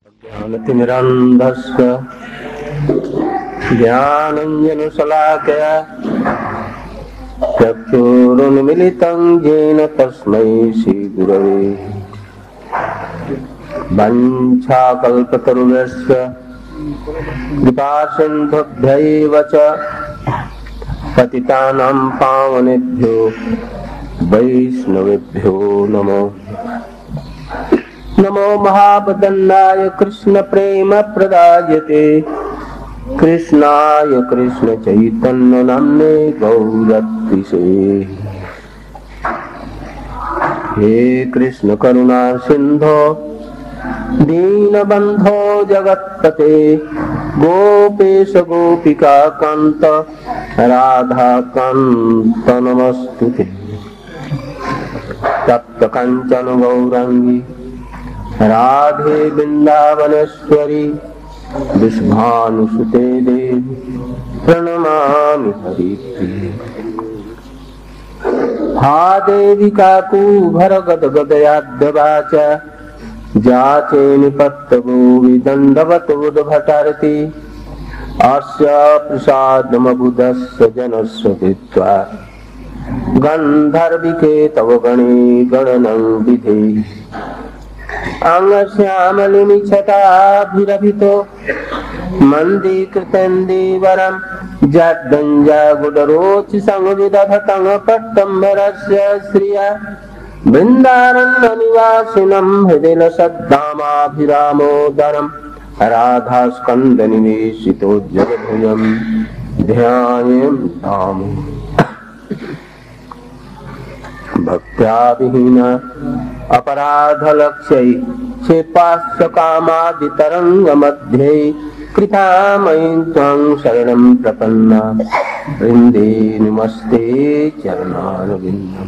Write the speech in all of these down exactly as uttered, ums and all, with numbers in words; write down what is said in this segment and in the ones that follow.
ज्ञानतिमिरान्धस्य ज्ञानाञ्जनशलाकया चक्षुरुन्मीलितं येन तस्मै श्रीगुरवे वञ्चाकल्पतरुभ्यश्च कृपासिन्धुभ्यैव च पतितानां पावनेभ्यो वैष्णवेभ्यो नमो नमो महावदन्नाय कृष्ण प्रेम प्रदायते कृष्णाय कृष्ण चैतन्य नाम्ने गौरतिसे हे कृष्ण करुणा सिंधो दीनबंधो जगत्पते गोपेश गोपिका कांत राधा कांत नमस्तुते तप्त कंचन गौरांगी राधे वृंदावनेश्वरी विश्वानुसुते देवी प्रणमामि हरिप्रिये हा देवी काकूभर गदगदयाद्यवाचा जाचे निपत्तगो विदण्डवत उद्भटारति अस्य प्रसादमबुधस्य जनस्य कृत्वा गन्धर्विके तव गणे गणनं विधेहि अंगश्यामलिनिच्छटाभिरभितो मन्दीकृतेन्दीवरं जड्डञ्जागुडरोचि संविदधतं पट्टम्बरस्य श्रिया वृन्दारण्यनिवासिनं हृदिलसद्धामाभिरामोदरं राधास्कन्दनिवेशितो जगद्भुजं ध्यायेम ताम् भक्त्या विहीना अपराधलक्ष्यै क्षेपास्य कामादितरङ्गमध्ये कृपामयीं त्वां शरणं प्रपन्ना वृन्दे नमस्ते चरणारविन्दम्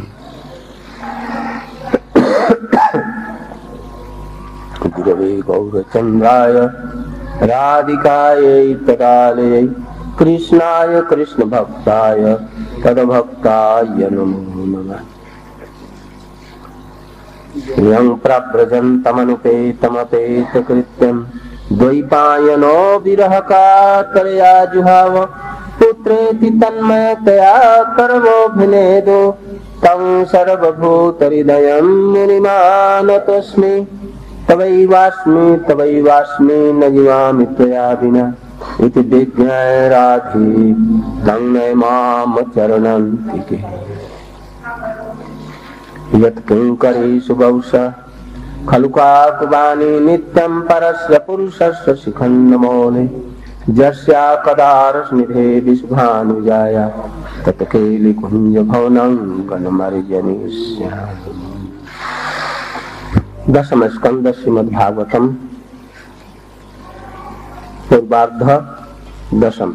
गुरवे गौरचन्द्राय राधिकायै तदालयै कृष्णाय कृष्णभक्ताय तद्भक्ताय नमो नमः यं प्रव्रजन्तमनुपेतमपेतकृत्यं द्वैपायनो विरहकातरया जुहाव पुत्रेति तन्मयतया कर्मोऽभिनेदो तं सर्वभूतहृदयं मुनिमानतोऽस्मि तवैवास्मि तवैवास्मि न जीवामि त्वया विना इति विज्ञाय राधे तं माम चरणन्तिके यत्किंकरीषु बहुशः खलु काकुवानि नित्यं परस्य पुरुषस्य शिखण्डमौले यस्या कदारस्निधे विश्वानुजाया तत्केलिकुञ्जभवनं गणमर्यनिष्यामि। दशम स्कंद श्रीमद्भागवतम पूर्वार्ध दशम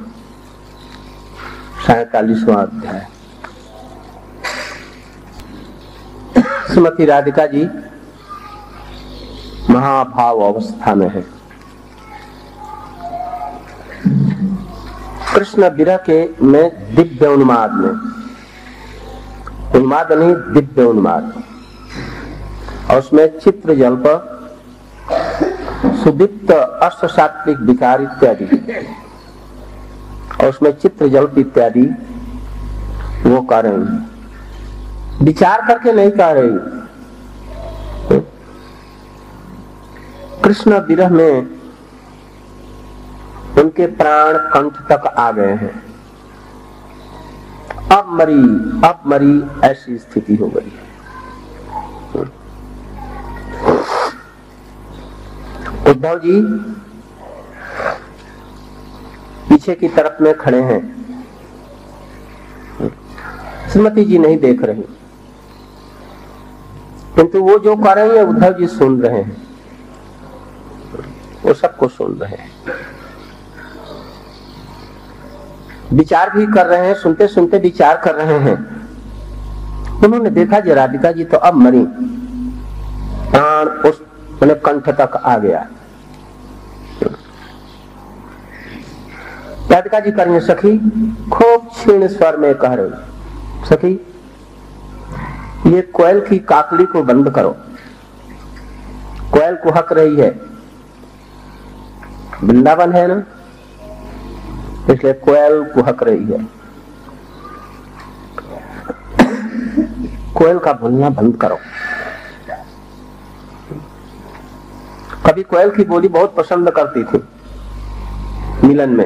सैतालीसवां अध्याय। श्रीमती राधिका जी महाभाव अवस्था में है। कृष्ण विरह के में दिव्य उन्माद में, उन्माद नहीं दिव्य उन्माद, और उसमें चित्र जल्प सुदीप्त अष्ट सात्विक विकार इत्यादि, और उसमें चित्र जल्प इत्यादि वो कर रहे हैं, विचार करके नहीं कह रही। कृष्ण विरह में उनके प्राण कंठ तक आ गए हैं। अब मरी अब मरी ऐसी स्थिति हो गई है। उद्धव जी पीछे की तरफ में खड़े हैं, श्रीमती जी नहीं देख रही, किंतु वो जो कर रही है उद्धव जी सुन रहे हैं, वो सबको सुन रहे हैं, विचार भी कर रहे हैं, सुनते सुनते विचार कर रहे हैं। उन्होंने देखा जी राधिका जी तो अब मरी, प्राण उस मैंने कंठ तक आ गया। राधिका जी करेंगे सखी, खूब क्षीण स्वर में कह रहे, सखी ये कोयल की काकली को बंद करो, कोयल कुहक रही है, वृंदावन है ना, इसलिए कोयल कुहक रही है। कोयल का बोलना बंद करो। कभी कोयल की बोली बहुत पसंद करती थी मिलन में,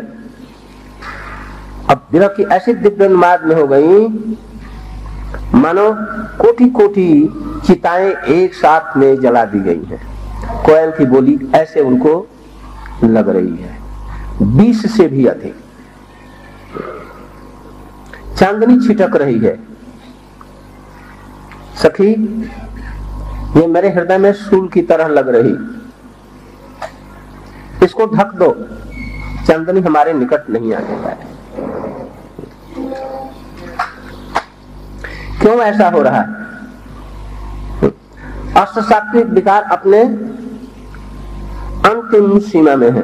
अब विरह की ऐसी दिव्य उन्माद में हो गई मानो कोटि कोटि चिताएं एक साथ में जला दी गई हैं। कोयल की बोली ऐसे उनको लग रही है, बीस से भी अधिक। चांदनी छिटक रही है। सखी, ये मेरे हृदय में सूल की तरह लग रही, इसको ढक दो, चांदनी हमारे निकट नहीं आने पाए। क्यों ऐसा हो रहा है? अष्ट सात्विक विकार अपने अंतिम सीमा में है।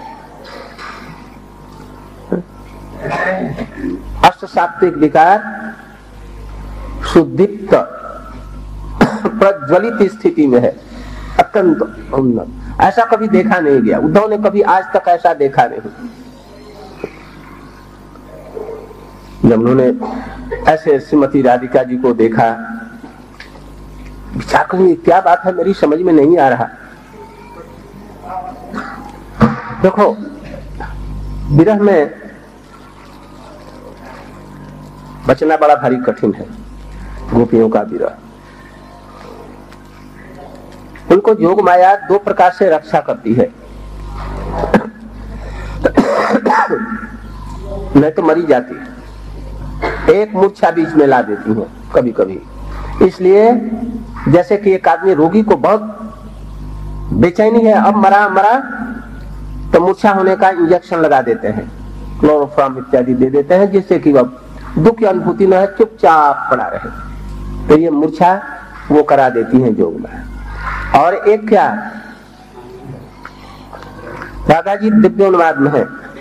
अष्ट सात्विक विकार सुदीप्त प्रज्वलित स्थिति में है, अत्यंत उन्नत। ऐसा कभी देखा नहीं गया, उद्धव ने कभी आज तक ऐसा देखा नहीं। जब उन्होंने ऐसे श्रीमती राधिका जी को देखा, विचार करेंगे क्या बात है, मेरी समझ में नहीं आ रहा। देखो, विरह में बचना बड़ा भारी कठिन है। गोपियों का विरह, उनको योग माया दो प्रकार से रक्षा करती है। नहीं तो मरी जाती है, एक मूर्छा बीच में ला देती है कभी कभी। इसलिए जैसे कि एक आदमी रोगी को बहुत बेचैनी है, अब मरा मरा तो मूर्छा होने का इंजेक्शन लगा देते हैं, क्लोरोफॉर्म इत्यादि दे देते हैं, जिससे कि वह दुख की अनुभूति न है, चुपचाप पड़ा रहे। तो ये मूर्छा वो करा देती है योग में। और एक क्या, राधा जी दिव्य उन्माद में है,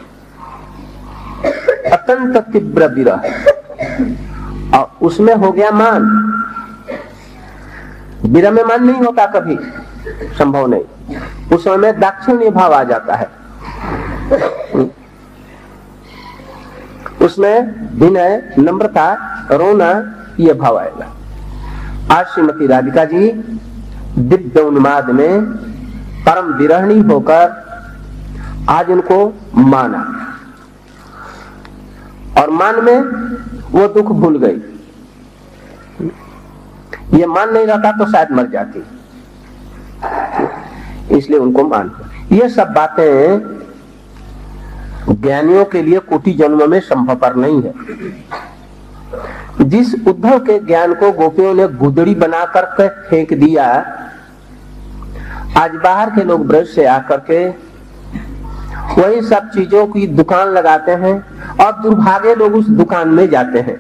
अत्यंत तीव्र विरह, और उसमें हो गया मान। विरह में मान नहीं होता कभी, संभव नहीं। उस समय दाक्षिण्य भाव आ जाता है, उसमें विनय, नम्रता, रोना, ये भाव आएगा। आज श्रीमती राधिका जी दिव्य उन्माद में परम विरहणी होकर आज उनको माना, और मान में वो दुख भूल गई। ये मान नहीं रहता तो शायद मर जाती, इसलिए उनको मान। ये सब बातें ज्ञानियों के लिए कोटि जन्मों में संभवपर नहीं है। जिस उद्धव के ज्ञान को गोपियों ने गुदड़ी बनाकर के फेंक दिया, आज बाहर के लोग ब्रज से आकर के वही सब चीजों की दुकान लगाते हैं, और दुर्भागे लोग उस दुकान में जाते हैं।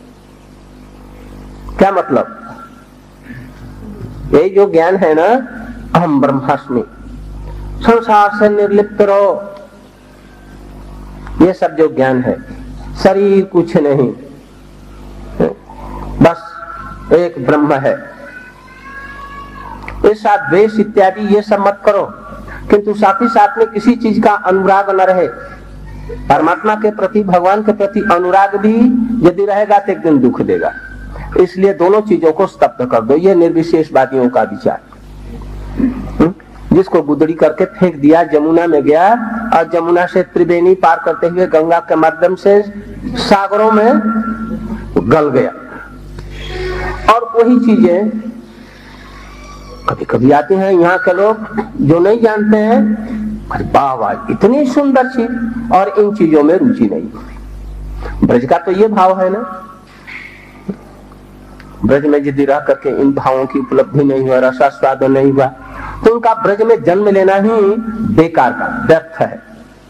क्या मतलब? ये जो ज्ञान है ना, अहम ब्रह्मास्मि, संसार से निर्लिप्त रहो, ये सब जो ज्ञान है, शरीर कुछ नहीं, बस एक ब्रह्म है, इस साथ द्वेष इत्यादि ये सब मत करो, किंतु साथ ही साथ में किसी चीज का अनुराग न रहे। परमात्मा के प्रति, भगवान के प्रति अनुराग भी यदि रहेगा तो एक दिन दुख देगा। इसलिए दोनों चीजों को स्तब्ध कर दो, ये निर्विशेषवादियों का विचार। जिसको गुदड़ी करके फेंक दिया, जमुना में गया और जमुना से त्रिवेणी पार करते हुए गंगा के माध्यम से सागरों में गल गया। और वही चीजें कभी कभी आते हैं यहाँ के लोग जो नहीं जानते हैं, अरे वाह वाह इतनी सुंदर चीज, और इन चीजों में रुचि नहीं। ब्रज का तो ये भाव है ना, ब्रज में यदि रह करके इन भावों की उपलब्धि नहीं हुआ, रसास्वाद नहीं हुआ, तो उनका ब्रज में जन्म लेना ही बेकार का, व्यर्थ है।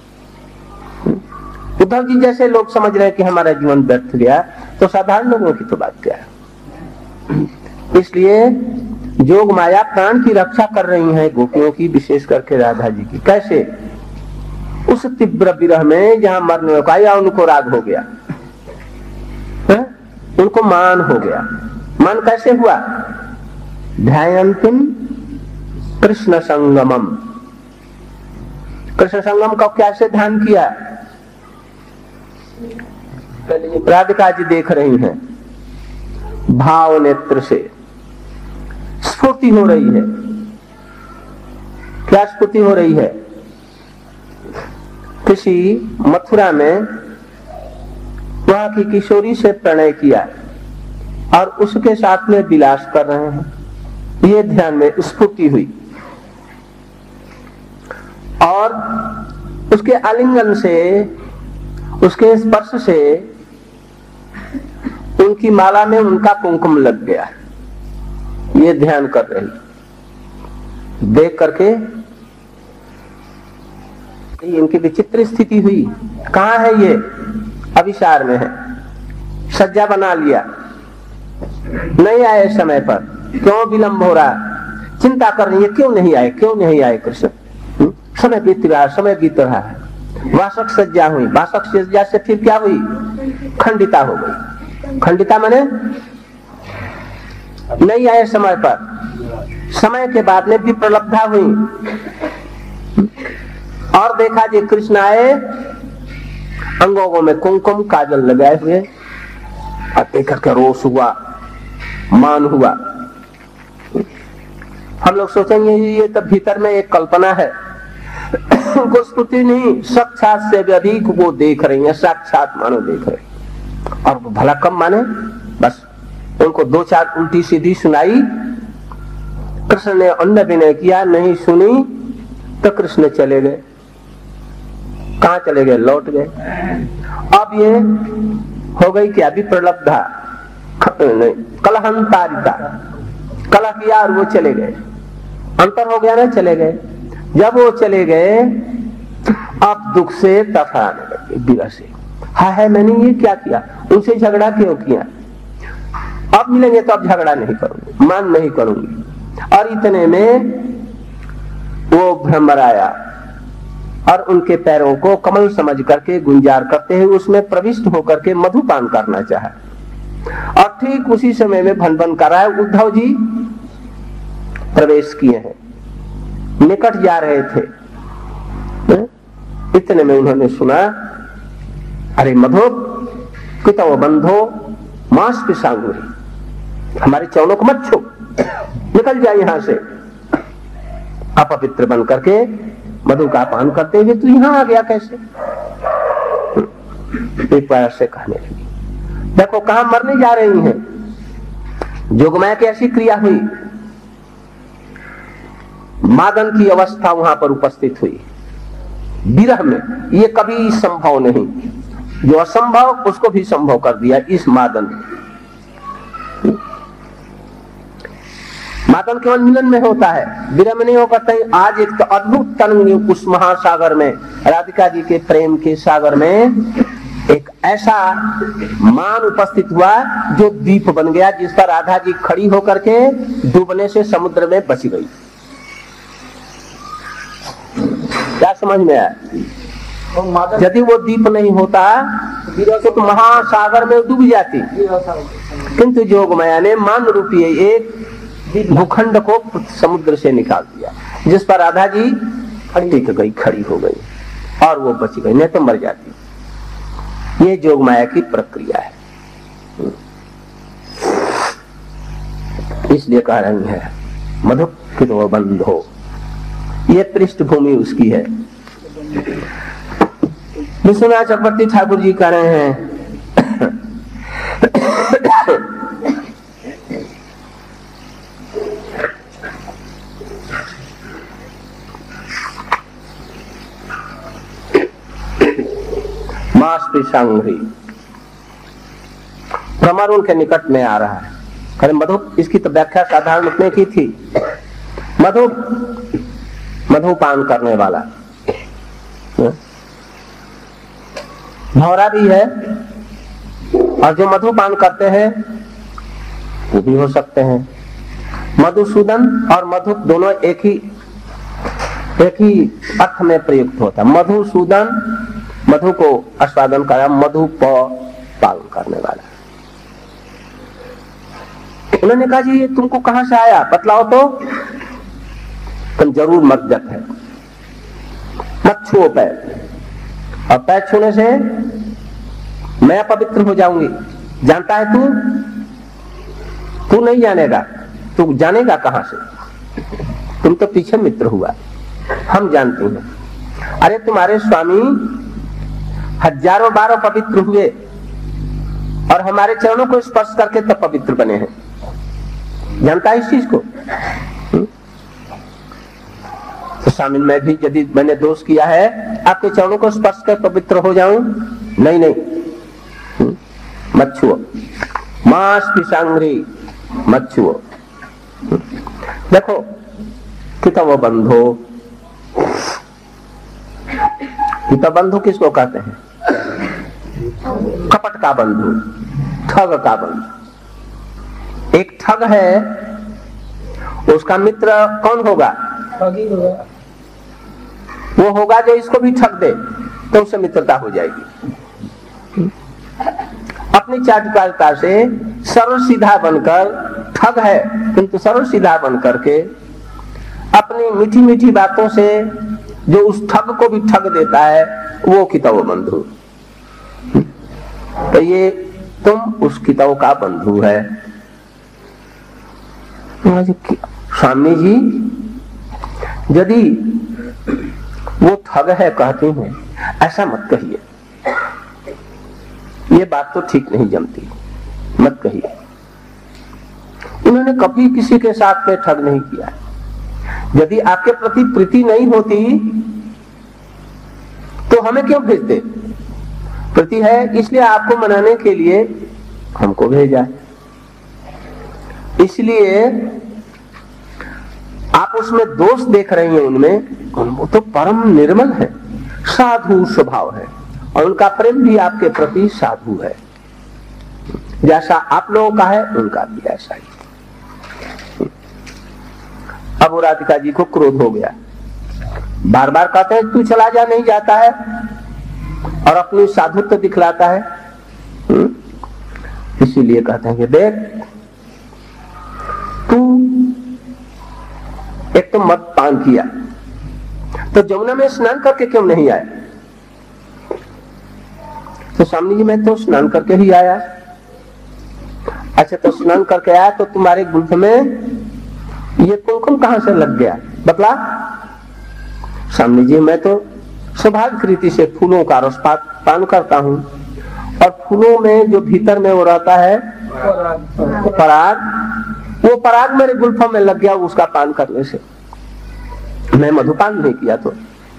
उद्धव जी जैसे लोग समझ रहे हैं कि हमारा जीवन व्यर्थ गया, तो साधारण लोगों की तो बात क्या है। इसलिए जोग माया प्राण की रक्षा कर रही है गोपियों की, विशेष करके राधा जी की। कैसे? उस तीव्र विरह में जहां मरने का या उनको राग हो गया है? उनको मान हो गया। मान कैसे हुआ? ध्यायन्तिम कृष्ण संगमम, कृष्ण संगम का कैसे ध्यान किया? राधिका जी देख रही हैं, भाव नेत्र से स्फूर्ति हो रही है। क्या स्फूर्ति हो रही है? किसी मथुरा में वहां की किशोरी से प्रणय किया और उसके साथ में विलास कर रहे हैं, ये ध्यान में स्फूर्ति हुई। और उसके आलिंगन से, उसके स्पर्श से उनकी माला में उनका कुंकुम लग गया, ये ध्यान कर रही। देख करके इनकी विचित्र स्थिति हुई। कहाँ है ये? अभिसार में है। सज्जा बना लिया, नहीं आए समय पर, क्यों विलंब हो रहा? चिंता कर रही है, क्यों नहीं आए, क्यों नहीं आए कृष्ण? समय बीत रहा है, समय बीत रहा है। वासक सज्जा हुई, वासक सज्जा से फिर क्या हुई? खंडिता हो गई। खंडिता माने नहीं आए समय पर। समय के बाद में भी प्रलब्धा हुई और देखा जी कृष्ण आए, अंगों में कुमकुम काजल लगाए हुए, और देख करके रोष हुआ, मान हुआ। हम लोग सोचेंगे ये तो भीतर में एक कल्पना है, उनको स्तुति नहीं, साक्षात से भी अधिक वो देख रही है, साक्षात मानो देख रही। और वो भला कम माने, बस उनको दो चार उल्टी सीधी सुनाई, कृष्ण ने अन्य विनय किया, नहीं सुनी तो कृष्ण चले गए। कहाँ चले गए? लौट गए। अब ये हो गई क्या? अभी प्रलब्धा नहीं, कलहंतारिता, कलह किया और वो चले गए। अंतर हो गया ना, चले गए। जब वो चले गए, अब दुख से तथा आने लगे, विरह से। हा है मैंने ये क्या किया, उनसे झगड़ा क्यों किया? अब मिलेंगे तो अब झगड़ा नहीं करूंगी, मान नहीं करूंगी। और इतने में वो भ्रमर आया और उनके पैरों को कमल समझ करके गुंजार करते हुए उसमें प्रविष्ट होकर के मधुपान करना चाहा। और ठीक उसी समय में भन भन कर रहा है, उद्धव जी प्रवेश किए हैं, निकट जा रहे थे। इतने में उन्होंने सुना, अरे मधु कितो बंधो मांस की सांगुरी, हमारे चौनों को मत छू, निकल जाए यहां से। अपवित्र बन करके मधु का पान करते हुए तू यहां आ गया कैसे? एक बार से कहने लगी, देखो कहां मरने जा रही हैं। जोगमाया की ऐसी क्रिया हुई, मादन की अवस्था वहां पर उपस्थित हुई, विरह में। ये कभी संभव नहीं, जो असंभव उसको भी संभव कर दिया इस मादन। मादन केवल मिलन में होता है, विरह में नहीं हो पाता। आज एक तो अद्भुत तरंग उस महासागर में, राधिका जी के प्रेम के सागर में एक ऐसा मान उपस्थित हुआ जो द्वीप बन गया, जिस पर राधा जी खड़ी होकर के डूबने से समुद्र में बच गई। क्या समझ में आया? यदि वो द्वीप नहीं होता तो, तो महासागर में डूब जाती। किंतु जोगमाया ने मान रूपी एक भूखंड को समुद्र से निकाल दिया, जिस पर राधा जी टिक गई, खड़ी हो गई और वो बच गई, नहीं तो मर जाती। ये जोगमाया की प्रक्रिया है। इसलिए कह रही है मधु कितो बंधो, ये पृष्ठभूमि उसकी है। विश्वनाथ चक्रवर्ती ठाकुर जी कह रहे हैं मास्पी सांघ्री, भ्रमर उनके निकट में आ रहा है। अरे मधु, इसकी तो व्याख्या साधारण रूप में की थी, मधु मधुपान करने वाला। भौरा भी है, और जो मधुपान करते हैं वो भी हो सकते हैं। मधुसूदन और मधु दोनों एक ही एक ही अर्थ में प्रयुक्त होता है। मधुसूदन मधु को आस्वादन करा, मधु पालन करने वाला। उन्होंने कहा जी ये तुमको कहां से आया, बतलाओ तो। तुम जरूर मद्यप है। मत छुओ पैर, और पैर छूने से मैं अपवित्र हो जाऊंगी। जानता है तू? तू नहीं जानेगा। तू जानेगा कहां से? तुम तो पीछे मित्र हुआ, हम जानते हैं। अरे तुम्हारे स्वामी हजारों बार पवित्र हुए और हमारे चरणों को स्पर्श करके तब पवित्र बने हैं। जानता है इस चीज को? तो स्वामी मैं भी यदि मैंने दोष किया है, आपके चरणों को स्पर्श कर पवित्र हो जाऊं? नहीं नहीं, मत छुओ। मांस पिशांगरी मत छुओ। देखो कितव बंधो, कितव बंधु किसको कहते हैं? कपट का बंधु, ठग का बंधु। एक ठग है, उसका मित्र कौन होगा? ठगी होगा। वो होगा जो इसको भी ठग दे, तो उससे मित्रता हो जाएगी। अपनी चाटुकारिता से सरल सीधा बनकर ठग है, किंतु सरल सीधा बनकर के अपनी मीठी मीठी बातों से जो उस ठग को भी ठग देता है, वो कितव बंधु। तो ये तुम उस कितव का बंधु है। स्वामी जी यदि वो ठग है कहते हैं, ऐसा मत कहिए, ये बात तो ठीक नहीं जमती, मत कहिए। उन्होंने कभी किसी के साथ में ठग नहीं किया। यदि आपके प्रति प्रीति नहीं होती तो हमें क्यों भेजते? प्रीति है इसलिए आपको मनाने के लिए हमको भेजा। इसलिए आप उसमें दोष देख रहे हैं, उनमें वो तो परम निर्मल है, साधु स्वभाव है, और उनका प्रेम भी आपके प्रति साधु है। जैसा आप लोगों का है उनका भी ऐसा ही। अब वो राधिका जी को क्रोध हो गया, बार बार कहते हैं तू चला जा, नहीं जाता है और अपनी साधुत्व दिखलाता है। इसीलिए कहते हैं कि देख तू एक तो मद पान किया, तो जमुना में स्नान करके क्यों नहीं आया? तो स्वामी जी मैं तो स्नान करके ही आया। अच्छा तो स्नान करके आया तो तुम्हारे गुल्फ में ये कुमकुम कहां से लग गया? बतला। स्वामी जी मैं तो स्वाभाविक रीति से फूलों का रस पान करता हूं, और फूलों में जो भीतर में वो रहता है पराग, वो पराग मेरे गुल्फों में लग गया उसका पान करने से। मैं मधुपान नहीं किया तो।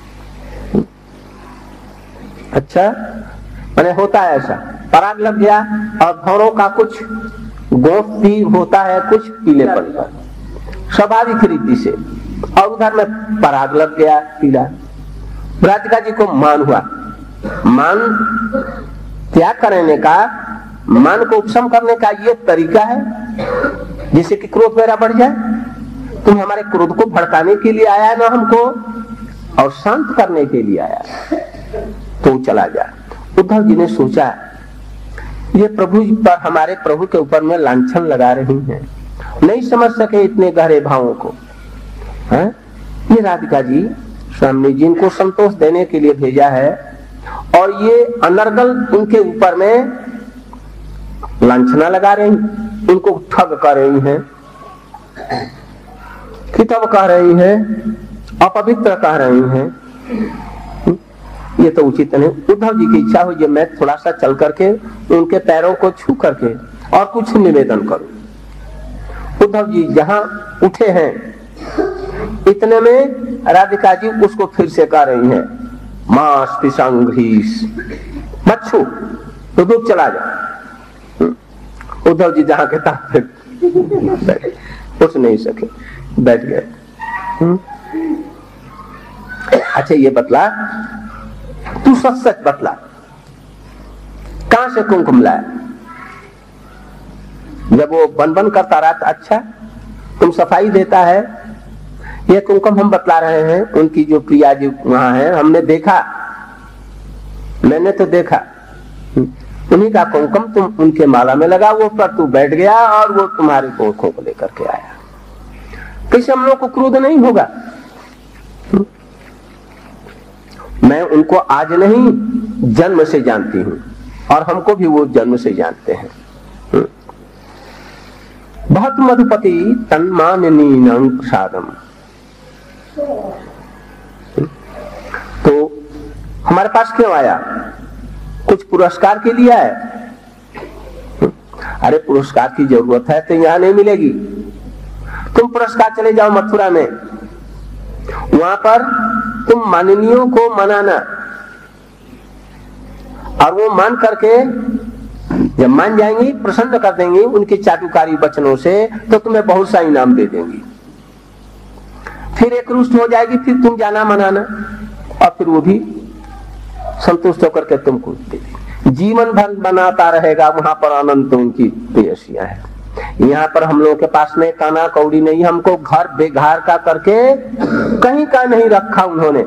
अच्छा मैंने होता है ऐसा, पराग लग गया और भौरों का कुछ गोफ भी होता है, कुछ पीले पड़ता स्वाभाविक रीति से, और उधर में पराग लग गया पीला। राधिका जी को मान हुआ, मान त्याग करने का, मान को उपशम करने का ये तरीका है जिससे कि क्रोध मेरा बढ़ जाए। तुम हमारे क्रोध को भड़काने के लिए आया ना हमको, और शांत करने के लिए आया, तो चला जा। उद्धव जी ने सोचा ये प्रभु पर, हमारे प्रभु के ऊपर में लांछन लगा रही हैं, नहीं समझ सके इतने गहरे भावों को। है? ये राधिका जी स्वामी जी को संतोष देने के लिए भेजा है, और ये अनर्गल उनके ऊपर में लांछना लगा रही, उनको ठग कर रही हैं, किताब कह रही है, अपवित्र कह रही हैं। ये तो उचित नहीं। उद्धव जी की इच्छा हुई मैं थोड़ा सा चल करके उनके पैरों को छू करके और कुछ निवेदन करूं। उद्धव जी जहां उठे हैं इतने में राधिका जी उसको फिर से कह रही हैं, मांस पिशांघ्रीस मत छू, तो दूर चला जा। उद्धव जी जहां के तहां उठ नहीं सके, बैठ गए। अच्छा ये बतला, तू सच सच बतला, कहां से कुमकुम लाया? जब वो बन बन करता रहा था, अच्छा तुम सफाई देता है, ये कुमकुम हम बतला रहे हैं, उनकी जो प्रिया जी वहां है, हमने देखा, मैंने तो देखा, उन्हीं का कुमकुम तुम उनके माला में लगा, वो पर तू बैठ गया और वो तुम्हारी कोखों को लेकर के आया। कैसे हम लोग को क्रोध नहीं होगा? मैं उनको आज नहीं जन्म से जानती हूं और हमको भी वो जन्म से जानते हैं। बहुत मधुपति तन्माननीयं प्रसादम। तो हमारे पास क्यों आया? कुछ पुरस्कार के लिए आया? अरे पुरस्कार की जरूरत है तो यहां नहीं मिलेगी। तुम पुरस्कार चले जाओ मथुरा में, वहां पर तुम माननीयों को मनाना और वो मान करके जब मान जाएंगी, प्रसन्न कर देंगी उनके चाटुकारी वचनों से, तो तुम्हें बहुत सा इनाम दे देंगी। फिर एक रुष्ट हो जाएगी, फिर तुम जाना मनाना और फिर वो भी संतुष्ट होकर के तुमको दे देंगी। जीवन भर बनाता रहेगा, वहां पर अनंत उनकी प्रेयसियां हैं। यहाँ पर हम लोगों के पास में काना कौड़ी नहीं, हमको घर बेघर का करके कहीं का नहीं रखा उन्होंने,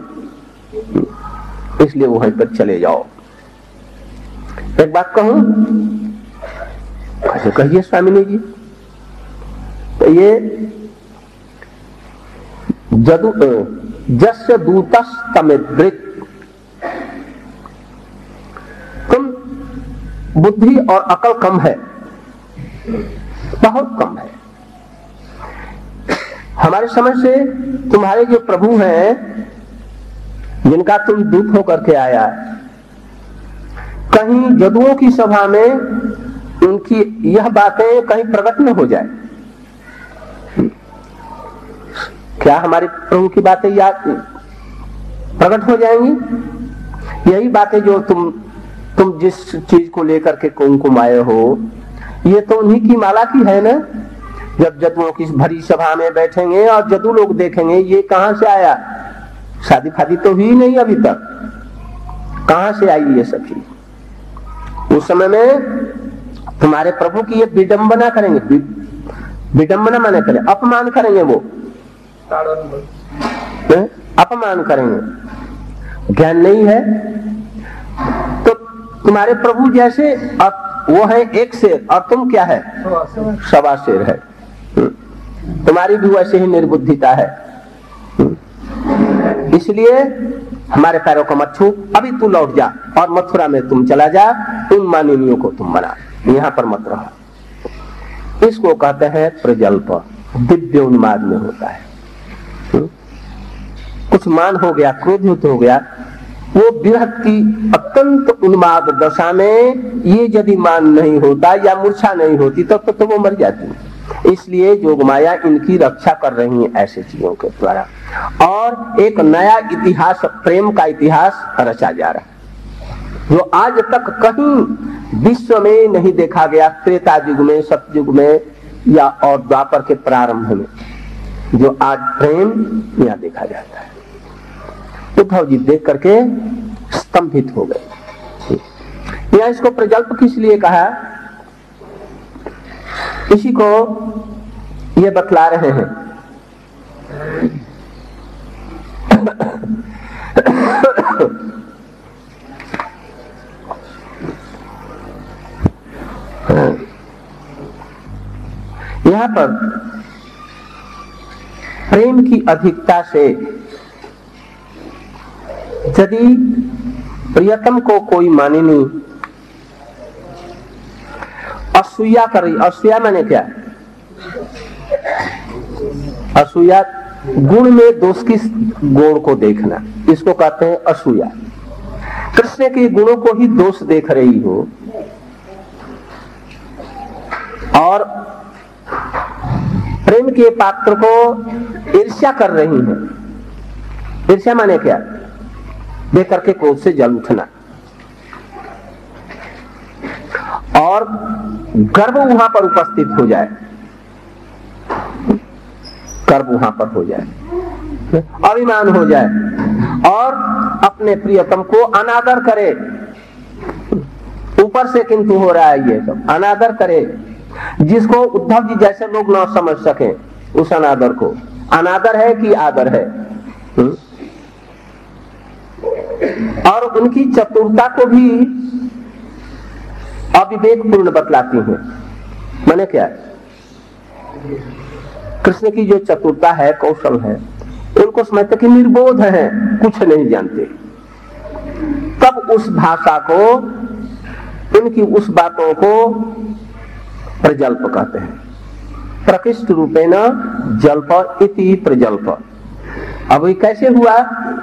इसलिए वहीं पर चले जाओ। एक बात कहूं? कैसे कहिए स्वामिनी जी? तो ये जदु जस्य दूतस तमेद्रित, तुम बुद्धि और अकल कम है, बहुत कम है। हमारे समझ से तुम्हारे जो प्रभु हैं जिनका तुम दूत होकर के आया, कहीं जदुओं की सभा में उनकी यह बातें कहीं प्रकट न हो जाए। क्या हमारे प्रभु की बातें याद प्रकट हो जाएंगी? यही बातें जो तुम तुम जिस चीज को लेकर के कुमकुम आए हो, ये तो उन्हीं की माला की है ना। जब जदुओं की भरी सभा में बैठेंगे और जदू लोग देखेंगे ये कहां से आया, शादी फादी तो हुई नहीं अभी तक, कहां से आई ये सब चीज। उस समय में तुम्हारे प्रभु की ये विडंबना करेंगे, विडंबना माने करें, अपमान करेंगे, वो अपमान करेंगे। ज्ञान नहीं है तो तुम्हारे प्रभु जैसे वो है एक शेर और तुम क्या है, सवा शेर है। तुम्हारी भी वैसे ही निर्बुद्धिता है। इसलिए हमारे पैरों को मत छू, अभी तू लौट जा और मथुरा में तुम चला जा, उन माननीयों को तुम मना, यहाँ पर मत रहो। इसको कहते हैं प्रजल्प, दिव्य उन्माद में होता है। कुछ मान हो गया, क्रोधित हो गया, वो विरह की अत्यंत उन्माद दशा में ये यदि मान नहीं होता या मूर्छा नहीं होती तब तो, तो, तो वो मर जाती। इसलिए जोग माया इनकी रक्षा कर रही है ऐसे चीजों के द्वारा, और एक नया इतिहास, प्रेम का इतिहास रचा जा रहा है जो आज तक कहीं विश्व में नहीं देखा गया। त्रेता युग में, सतयुग में या और द्वापर के प्रारंभ में जो आज प्रेम यहाँ देखा जाता है। उद्धव जी देख करके स्तंभित हो गए। यहाँ इसको प्रजल्प किस लिए कहा, इसी को ये बतला रहे हैं। यहाँ पर प्रेम की अधिकता से यदि प्रियतम को कोई मानिनी असूया कर रही, असूया माने क्या, असूया गुण में दोष की गुण को देखना, इसको कहते हैं असूया। कृष्ण के गुणों को ही दोष देख रही हो और प्रेम के पात्र को ईर्ष्या कर रही है। ईर्ष्या माने क्या, देख करके क्रोध से जल उठना और गर्व वहां पर उपस्थित हो जाए, गर्व वहां पर हो जाए, अभिमान हो जाए और अपने प्रियतम को अनादर करे। ऊपर से किंतु हो रहा है ये सब, अनादर करे, जिसको उद्धव जी जैसे लोग ना समझ सके उस अनादर को। अनादर है कि आदर है। हुँ? और उनकी चतुरता को भी अविवेक पूर्ण बतलाती हैं। माने क्या, कृष्ण की जो चतुरता है, कौशल है, उनको समझते कि निर्बोध है, कुछ नहीं जानते, तब उस भाषा को, उनकी उस बातों को प्रजल्प कहते हैं। प्रकृष्ट रूपेण जल्प इति प्रजल्प। अब ये कैसे हुआ?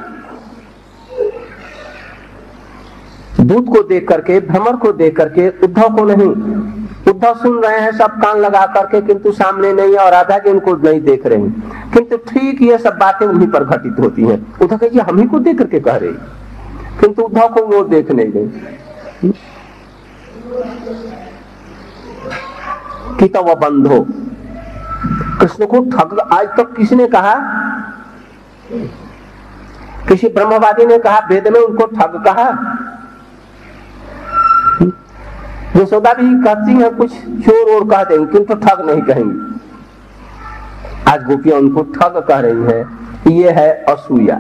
दूत को देख करके, भ्रमर को देख करके, उद्धव को नहीं। उद्धव सुन रहे हैं सब कान लगा करके, किंतु सामने नहीं है, और राधा जी उनको नहीं देख रहे हैं, किंतु ठीक ये सब बातें उन्हीं पर घटित होती हैं। उद्धव कहिए हम ही को देख करके कह रहे, किंतु उद्धव को वो देख नहीं गई कि तो वह बंधो। कृष्ण को ठग आज तक तो किसने कहा? किसी ब्रह्मवादी ने कहा, वेद में उनको ठग कहा? यशोदा भी कहती है कुछ चोर और कह देंगे, किंतु ठग नहीं कहेंगे। आज गोपियां उनको ठग कह रही हैं। ये है असूया।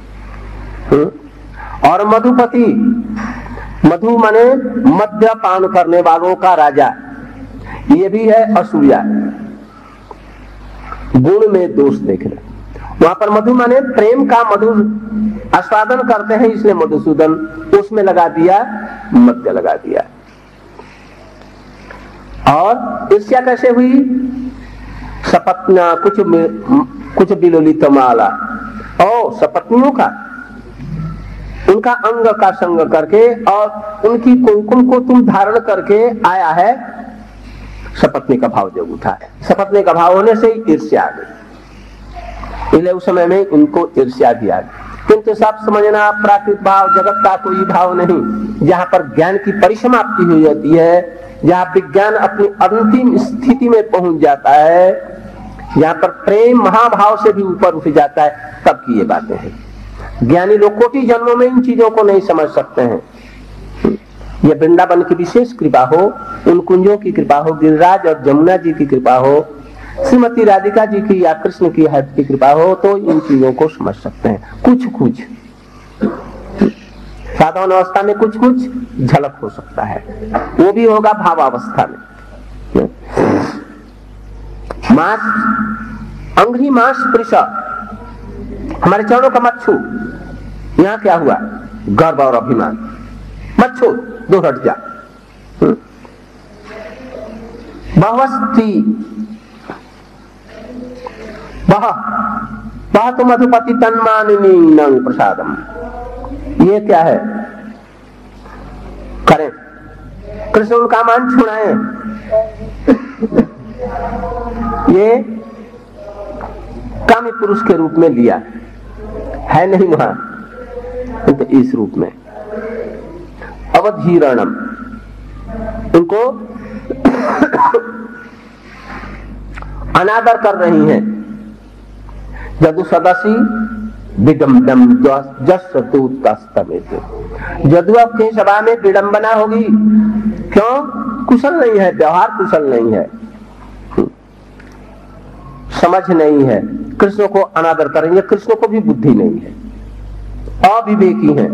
और मधुपति, मधु माने मद्यपान करने वालों का राजा, ये भी है असूया। गुण में दोष देखना। वहां पर मधु माने प्रेम का मधुर आस्वादन करते हैं, इसलिए मधुसूदन उसमें लगा दिया, मद्य लगा दिया। और ईर्ष्या कैसे हुई? सपत्ना कुछ कुछ बिलोलित माला, ओ सपत्नियों का, उनका अंग का संग करके और उनकी कुमकुम को तुम धारण करके आया है। सपत्नी का भाव जब उठा है, सपत्नी का भाव होने से ईर्ष्या आ गई, इसलिए उस समय में इनको ईर्ष्या दिया गया। किंतु सब समझना, प्राकृतिक भाव जगत का कोई भाव नहीं। जहां पर ज्ञान की परिसमाप्ति हो जाती है, जहां विज्ञान अपनी अंतिम स्थिति में पहुंच जाता है, जहां पर प्रेम महाभाव से भी ऊपर उठ जाता है, तब की ये बातें हैं। ज्ञानी लोग कोटि जन्मों में इन चीजों को नहीं समझ सकते हैं। ये वृंदावन की विशेष कृपा हो, उन कुंजों की कृपा हो, गिरिराज और जमुना जी की कृपा हो, श्रीमती राधिका जी की या कृष्ण की हस्त की कृपा हो, तो इन चीजों को समझ सकते हैं। कुछ कुछ साधारण अवस्था में कुछ कुछ झलक हो सकता है, वो भी होगा भावावस्था में। मांस, अंग्री मांस पुरुष, हमारे चरणों का मच्छू। यहाँ क्या हुआ? गर्व और अभिमान। मच्छू दो हट जा। बहुस्ती वह वह तो मधुपति तन्मानिनी नंग प्रसादम। ये क्या है? करें कृष्ण उनका मान छुड़ाए। ये कामी पुरुष के रूप में लिया है, नहीं वहां तो इस रूप में अवधीरणम, उनको अनादर कर रही हैं। जदु सदसी विडम्बम जस्तमेत, जदु अब की सभा में विडम्बना होगी। क्यों? कुशल नहीं है, व्यवहार कुशल नहीं है, समझ नहीं है, कृष्ण को अनादर करेंगे। कृष्ण को भी बुद्धि नहीं है, अविवेकी है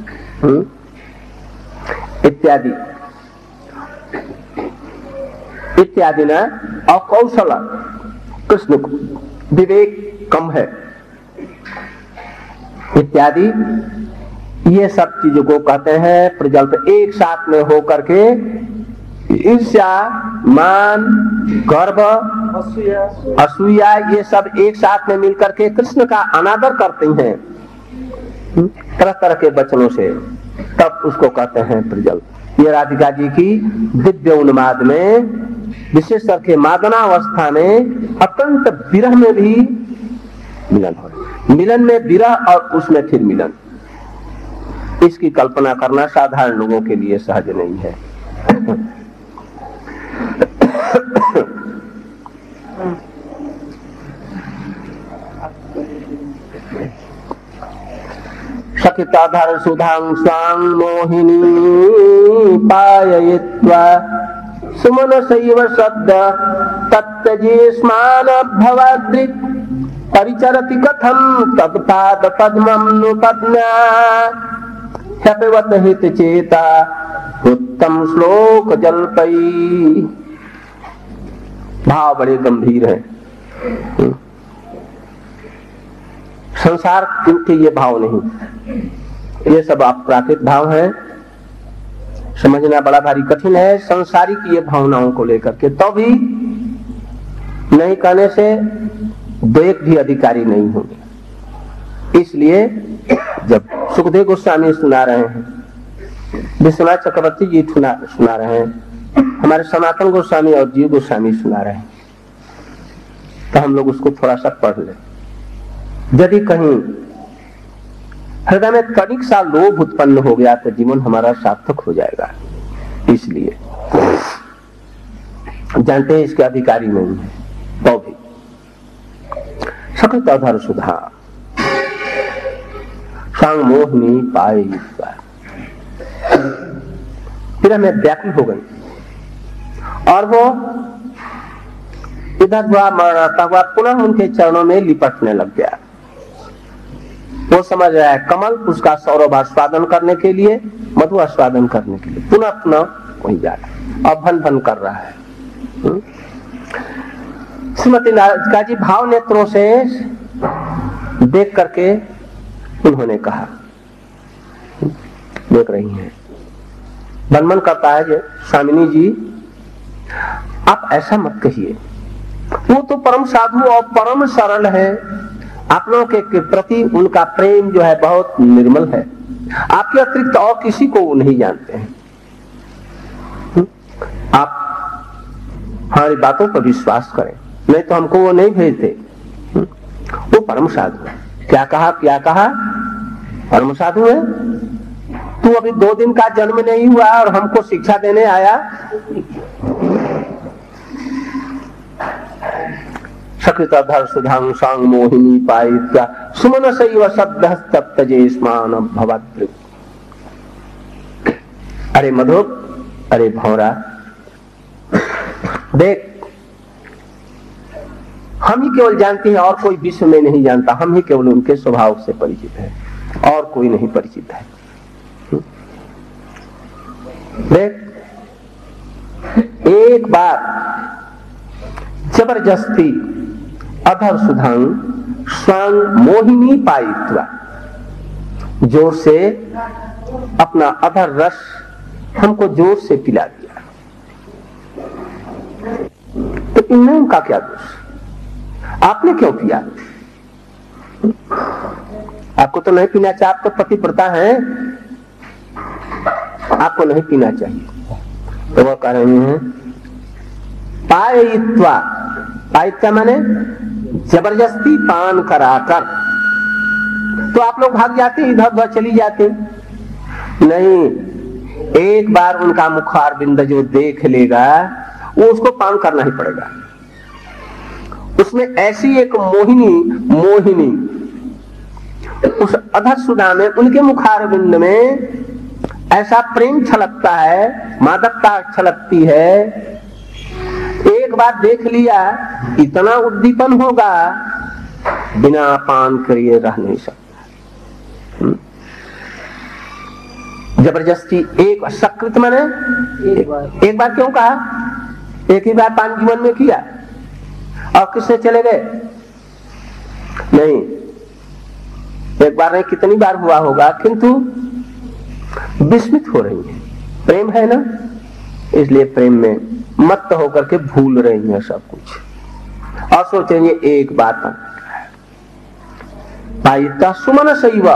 इत्यादि इत्यादि ना अकौशल, कृष्ण को विवेक कम है इत्यादि, ये सब चीजों को कहते हैं प्रजल्प। एक साथ में होकर के ईर्ष्या, मान, गर्व, असूया, ये सब एक साथ में मिलकर के कृष्ण का अनादर करते हैं तरह तरह के वचनों से, तब उसको कहते हैं प्रजल्प। ये राधिका जी की दिव्य उन्माद में, विशेष करके मादनावस्था में अत्यंत विरह में भी मिलन हो, मिलन में विरह और उसमें फिर मिलन, इसकी कल्पना करना साधारण लोगों के लिए सहज नहीं है। सखिताधर सुधां स्वां मोहिनी पाययित्वा सुमनसैव सद्द तत्तजेस्मान भवद्रि परिचरति कथं तत्पाद पद्मं नुपद्म्या ह्यपिवत हित चेता उत्तम श्लोक जल्पई। भाव बड़े गंभीर है, संसार के ये भाव नहीं। ये सब अपराकृत भाव है, समझना बड़ा भारी कठिन है संसारिक ये भावनाओं को लेकर के। तो भी नहीं कहने से दो एक भी अधिकारी नहीं होंगे। इसलिए जब सुखदेव गोस्वामी सुना रहे हैं, विश्वनाथ चक्रवर्ती जी सुना सुना रहे हैं, हमारे सनातन गोस्वामी और जीव गोस्वामी सुना रहे हैं, तो हम लोग उसको थोड़ा सा पढ़ लें। यदि कहीं हृदय में कणिक सा लोभ उत्पन्न हो गया तो जीवन हमारा सार्थक हो जाएगा। इसलिए जानते हैं इसके अधिकारी नहीं है, तो भी सकृत अधर सुधा सांग मोहिनी पाई, फिर हमें व्याकुल हो गई और वो इधर हुआ मरता हुआ पुनः उनके चरणों में लिपटने लग गया। वो समझ रहा है कमल उसका सौरभ आस्वादन करने के लिए, मधु आस्वादन करने के लिए पुनः पुनः वहीं जा रहा है और भन भन कर रहा है। श्रीमती नारदा जी भाव नेत्रों से देख करके उन्होंने कहा, देख रही हैं, मन मन करता है स्वामिनी जी आप ऐसा मत कहिए, वो तो परम साधु और परम सरल है, आप लोगों के प्रति उनका प्रेम जो है बहुत निर्मल है, आपके अतिरिक्त और किसी को वो नहीं जानते हैं। आप हमारी बातों पर विश्वास करें, नहीं तो हमको वो नहीं भेजते। वो परम साधु है। क्या कहा क्या कहा परम साधु है। तू अभी दो दिन का जन्म नहीं हुआ और हमको शिक्षा देने आया। सकृतधर सुधां सांग मोहिनी पाइत्या सुमन सैव शब्दस्तप्तजे स्मान भवद्रिक। अरे मधु, अरे भौरा, देख हम ही केवल जानते हैं और कोई विश्व में नहीं जानता, हम ही केवल उनके स्वभाव से परिचित है और कोई नहीं परिचित है। देख एक बार जबरदस्ती अधर सुधांग स्वांग मोहिनी पाइत्वा, जोर से अपना अधर रस हमको जोर से पिला दिया। तो इनमें उनका क्या दोष? आपने क्यों पिया? आपको तो नहीं पीना चाहिए, आप तो पतिव्रता हैं, आपको नहीं पीना चाहिए। तो वह कह रहे हैं पायित्वा, पायित्वा माने जबरदस्ती पान कराकर। तो आप लोग भाग जाते, इधर उधर चली जाते। नहीं, एक बार उनका मुखार बिंद जो देख लेगा वो उसको पान करना ही पड़ेगा। उसमें ऐसी एक मोहिनी मोहिनी उस अधर सुधा में, उनके मुखार बिंद में ऐसा प्रेम छलकता है, मादकता छलकती है। एक बार देख लिया, इतना उद्दीपन होगा, बिना पान करिए रह नहीं सकता। जबरदस्ती एक सकृत माने एक बार, एक बार क्यों कहा? एक ही बार पान जीवन में किया और किससे चले गए? नहीं, एक बार नहीं कितनी बार हुआ होगा, किंतु विस्मित हो रही है। प्रेम है ना, इसलिए प्रेम में मत होकर के भूल रही है सब कुछ और सोचेंगे एक बात पाइता सुमन सैवा।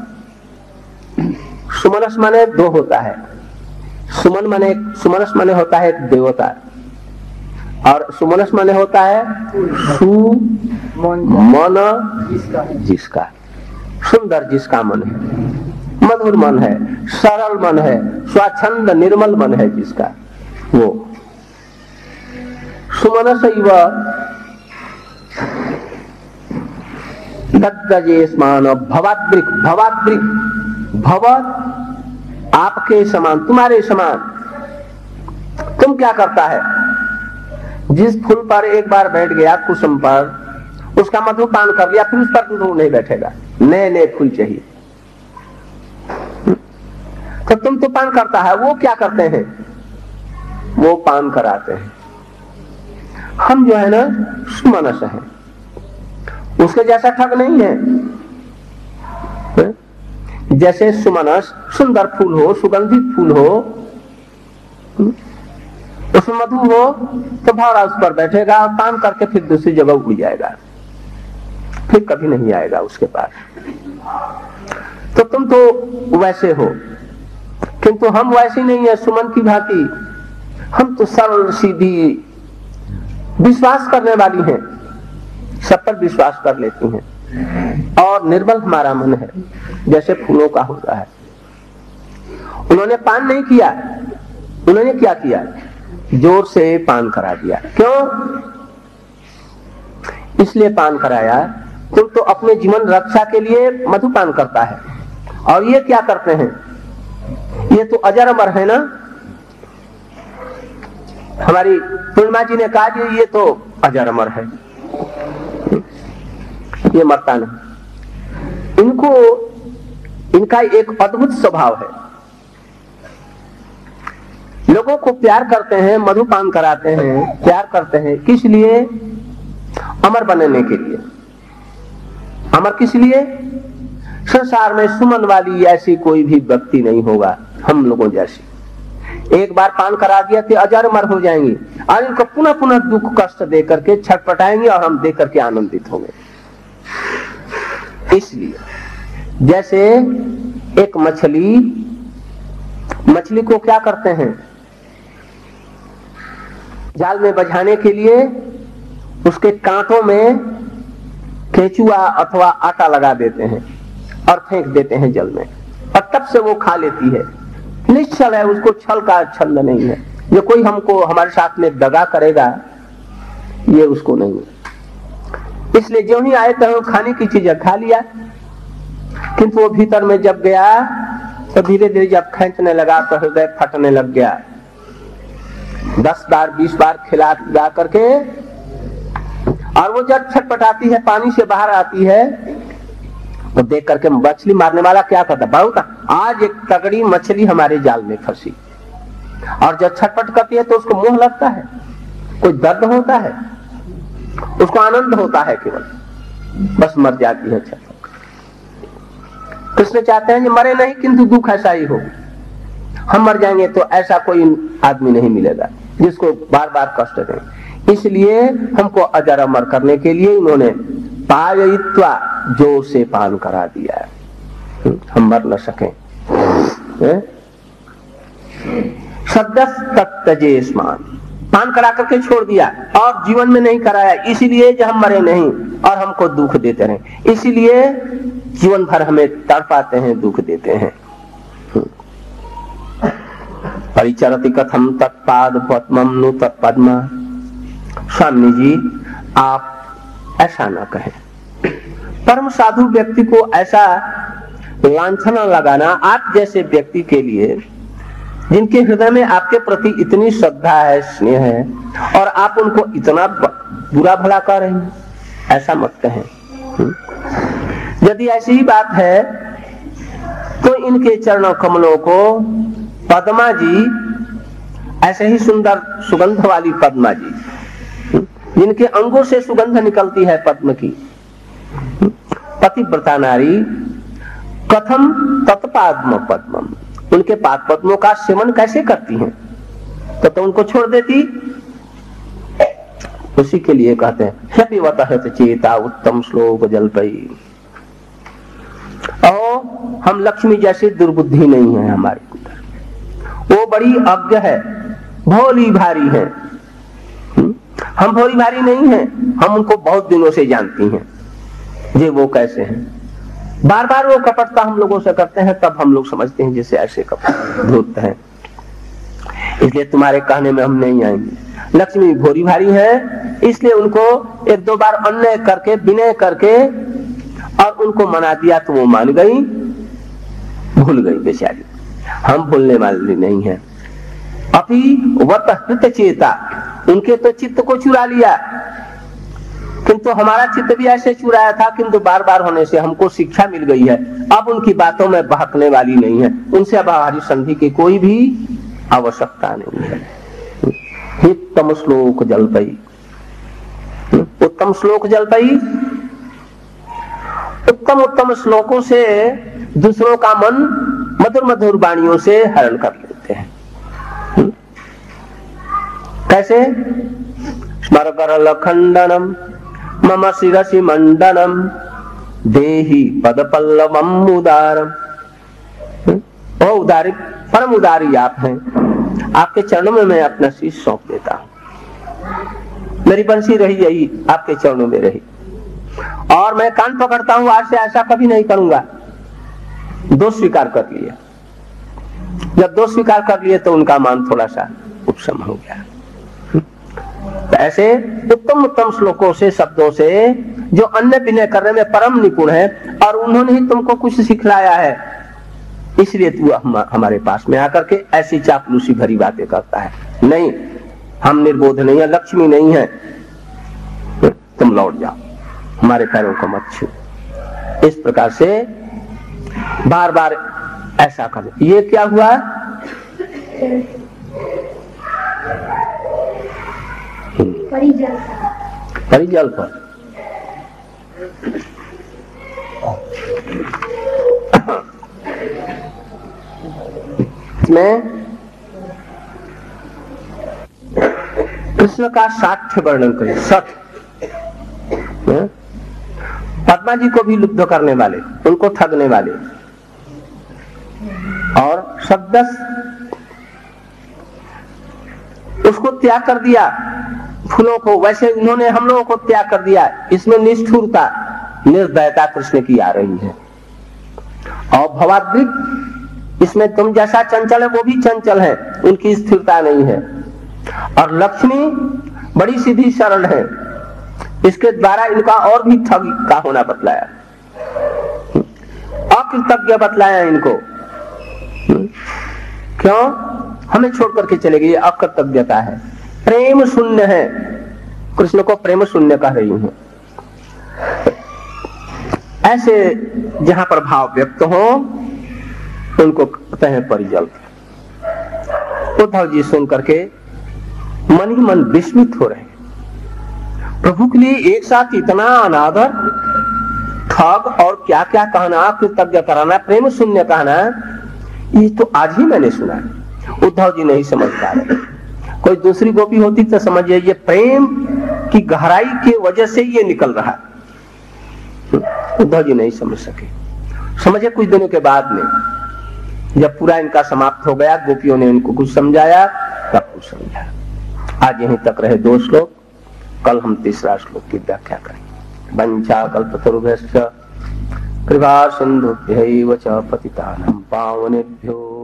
सुमनस माने दो होता है, सुमन माने सुमनस माने होता है एक देवता, और सुमनस माने होता है सु मन जिसका, सुंदर जिसका मन है, मधुर मन है, सरल मन है, स्वच्छंद निर्मल मन है जिसका, वो सुमनस दग्गजे स्मान भवाद्रिक। भवाद्रिक भव आपके समान, तुम्हारे समान। तुम क्या करता है? जिस फूल पर एक बार बैठ गया कुसुम पर, उसका मधु पान कर लिया, फिर उस पर मधु नहीं बैठेगा, नए नए फूल चाहिए। तो तुम तो पान करता है, वो क्या करते हैं? वो पान कराते हैं। हम जो है ना सुमनस है, उसके जैसा ठग नहीं है। जैसे सुमनस सुंदर फूल हो, सुगंधित फूल हो, उसमें मधु हो तो भौरा उस पर बैठेगा और पान करके फिर दूसरी जगह उड़ जाएगा, फिर कभी नहीं आएगा उसके पास। तो तुम तो वैसे हो, किंतु हम वैसे नहीं है सुमन की भांति। हम तो सरल सीधी विश्वास करने वाली हैं, सब पर विश्वास कर लेती हैं और निर्बल हमारा मन है, जैसे फूलों का होता है। उन्होंने पान नहीं किया, उन्होंने क्या किया? जोर से पान करा दिया। क्यों? इसलिए पान कराया, तुम तो अपने जीवन रक्षा के लिए मधुपान करता है और ये क्या करते हैं? ये तो अजर अमर है ना। हमारी पूर्णिमा जी ने कहा कि ये तो अजर अमर है, ये मरता नहीं। इनको इनका एक अद्भुत स्वभाव है, लोगों को प्यार करते हैं, मधुपान कराते हैं, प्यार करते हैं, किस लिए? अमर बनने के लिए। अमर किस लिए? संसार में सुमन वाली ऐसी कोई भी व्यक्ति नहीं होगा हम लोगों जैसी। एक बार पान करा दिया तो अजर अमर हो जाएंगे और इनको पुनः पुनः दुख कष्ट दे करके छटपटाएंगे और हम देख करके आनंदित होंगे। इसलिए जैसे एक मछली, मछली को क्या करते हैं? जाल में बझाने के लिए उसके कांटों में केचुआ अथवा आटा लगा देते हैं और फेंक देते हैं जल में, और तब से वो खा लेती है। निश्चल है, उसको छल का छंद नहीं है। जो कोई हमको हमारे साथ में दगा करेगा ये उसको नहीं है। इसलिए जो ही आए तो खाने की चीजें खा लिया, किंतु वो भीतर में जब गया तो धीरे धीरे जब खींचने लगा तो हृदय फटने लग गया। दस बार बीस बार खिला खिला करके, और वो जब छटपटाती है, पानी से बाहर आती है, तो देख करके मछली मारने वाला क्या करता? बहुत आज एक तगड़ी मछली हमारे जाल में फंसी, और जब छटपट करती है तो उसको मोह लगता है, कोई दर्द होता है, उसको आनंद होता है, केवल बस मर जाती है छटपट। कृष्ण चाहते हैं कि मरे नहीं, किंतु दुख ऐसा ही हो, हम मर जाएंगे तो ऐसा कोई आदमी नहीं मिलेगा जिसको बार बार कष्ट दें। इसलिए हमको अजर अमर करने के लिए इन्होंने पाययित्वा जोर से पान करा दिया है, हम मर न सकें। सद्यस तत्तजे स्मान, पान करा करके छोड़ दिया और जीवन में नहीं कराया, इसीलिए जो हम मरे नहीं और हमको दुख देते रहे, इसीलिए जीवन भर हमें तड़पाते हैं, दुख देते हैं। परिचरति कथम तत्पाद पद्मम नु तत्पद्मा। स्वामी जी आप ऐसा ना कहें, परम साधु व्यक्ति को ऐसा लांछना लगाना आप जैसे व्यक्ति के लिए, जिनके हृदय में आपके प्रति इतनी श्रद्धा है, स्नेह है, और आप उनको इतना बुरा भला कह रहे हैं, ऐसा मत कहें। यदि ऐसी ही बात है तो इनके चरणों कमलों को पद्मा जी, ऐसे ही सुंदर सुगंध वाली पद्मा जी, जिनके अंगों से सुगंध निकलती है पद्म की, पतिव्रता नारी, कथम तत्पाद्म पद्मम, उनके पाद पद्मों का सेवन कैसे करती हैं? तो, तो उनको छोड़ देती। उसी के लिए कहते हैं ह्यपिवत हित चेता उत्तम श्लोक जलपई। और हम लक्ष्मी जैसी दुर्बुद्धि नहीं है हमारी, वो बड़ी अज्ञ है, भोली भारी है। हम भोली भारी नहीं हैं, हम उनको बहुत दिनों से जानती हैं जे वो कैसे हैं। बार बार वो कपटता हम लोगों से करते हैं, तब हम लोग समझते हैं जैसे ऐसे कपट धूर्त हैं, इसलिए तुम्हारे कहने में हम नहीं आएंगे। लक्ष्मी भोली भारी है, इसलिए उनको एक दो बार अन्याय करके, विनय करके और उनको मना दिया तो वो मान गई, भूल गई बेचारी। हम भूलने वाली नहीं है। अभी वत हित चेता, उनके तो चित्त को चुरा लिया, किंतु हमारा चित्त भी ऐसे चुराया था, किंतु बार बार होने से हमको शिक्षा मिल गई है। अब उनकी बातों में बहकने वाली नहीं है, उनसे अब हमारी संधि की कोई भी आवश्यकता नहीं है। उत्तम श्लोक जलपई, उत्तम श्लोक जलपई, उत्तम उत्तम श्लोकों से दूसरों का मन मधुर मधुर वाणियों से हरण कर लेते हैं। कैसे? स्मरकरल खंडनम मम शिरसि मंडनम देहि पद पल्लवम उदारम। ओ उदारी, परम उदारी आप हैं, आपके चरणों में मैं अपना शीश सौंप देता हूं। मेरी बंसी रही यही आपके चरणों में रही, और मैं कान पकड़ता हूं, आज से ऐसा कभी नहीं करूंगा। दोष स्वीकार कर लिया। जब दोष स्वीकार कर लिए तो उनका मान थोड़ा सा उपशम हो गया। तो ऐसे उत्तम उत्तम श्लोकों से, शब्दों से, जो अन्य विनय करने में परम निपुण है, और उन्होंने ही तुमको कुछ सिखलाया है, इसलिए तू हम, हमारे पास में आकर के ऐसी चापलूसी भरी बातें करता है। नहीं, हम निर्बोध नहीं है, लक्ष्मी नहीं है, तुम लौट जाओ, हमारे पैरों को मत छू। इस प्रकार से बार बार ऐसा कर। ये क्या हुआ? परिजल परिजल पर में कृष्ण का साक्ष्य वर्णन करें। सठ पद्मा जी को भी लुब्ध करने वाले, उनको ठगने वाले, और शब्दस उसको त्याग कर दिया फूलों को, वैसे उन्होंने हम लोगों को त्याग कर दिया। इसमें निष्ठुरता, निर्दयता कृष्ण की आ रही है। और भवाद्रिक, इसमें तुम जैसा चंचल है वो भी चंचल है, उनकी स्थिरता नहीं है। और लक्ष्मी बड़ी सीधी सरल है, इसके द्वारा इनका और भी ठग का होना बतलाया, अकृतज्ञ बतलाया इनको। क्यों? हमें छोड़ करके चले गई, अकृतज्ञता है, प्रेम शून्य है। कृष्ण को प्रेम शून्य कह रही हूं। ऐसे जहां पर भाव व्यक्त हो उनको कहते हैं परिजल। उद्धव जी सुन करके मन ही मन विस्मित हो रहे हैं। प्रभु के लिए एक साथ इतना अनादर, ठग और क्या क्या कहना, कृतज्ञ कराना, प्रेम शून्य कहना, ये तो आज ही मैंने सुना है। उद्धव जी नहीं समझ पा रहे। कोई दूसरी गोपी होती तो समझिए ये प्रेम की गहराई के वजह से ये निकल रहा है। उद्धव जी नहीं समझ सके। समझे कुछ दिनों के बाद में, जब पूरा इनका समाप्त हो गया, गोपियों ने इनको कुछ समझाया, तब कुछ समझा। आज यहीं तक रहे दो श्लोक, कल हम तीसरा श्लोक की व्याख्या करेंगे। वंचा कल्पतरुभ्यश्च कृपा सिन्धुभ्यैव च पतितानां पावनेभ्यो